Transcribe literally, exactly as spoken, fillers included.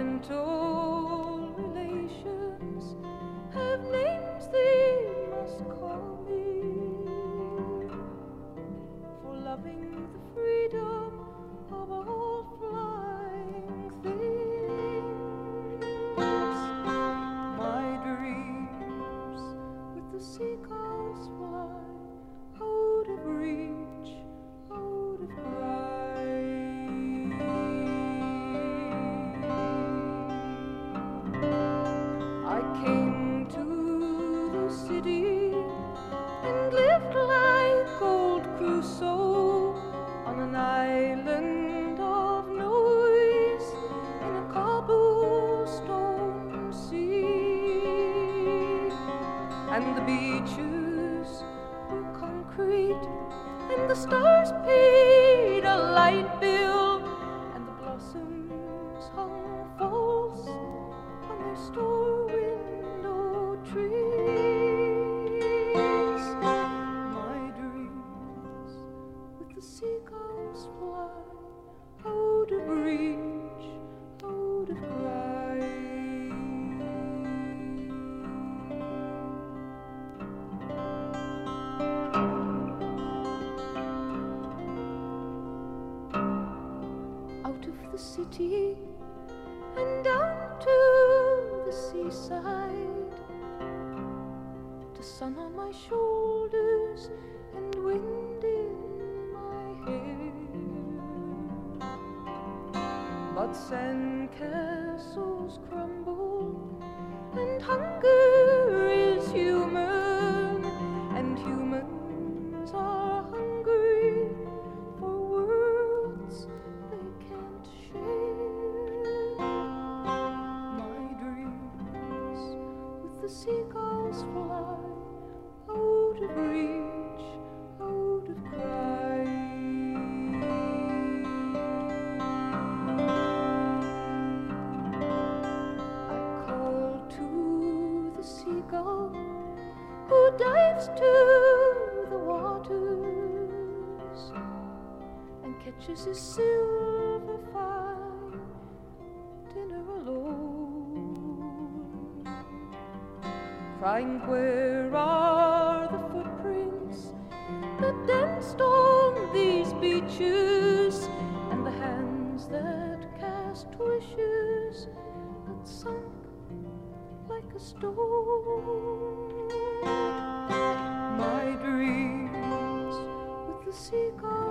gentle relations have names they must call me for loving the freedom of all flying things. My dreams with the seagulls fly out of reach, out of sight. I came to the city and lived like old Crusoe on an island of noise in a cobblestone sea. And the beaches were concrete, and the stars paid a light bill, and the blossoms hung false on their store window trees. My dreams with the seagulls fly out of reach, out of cry. Out of the city and down to the seaside, the sun on my shoulders and wind in my hair. But sandcastles crumble and hunger is human, and humans are hungry for worlds they can't share. My dreams with the seagulls fly out of reach, out of cry. I call to the seagull who dives to the waters and catches his silver fine dinner alone, crying, where are the footprints that danced on these beaches, and the hands that cast wishes that sunk like a stone. My dreams with the seagulls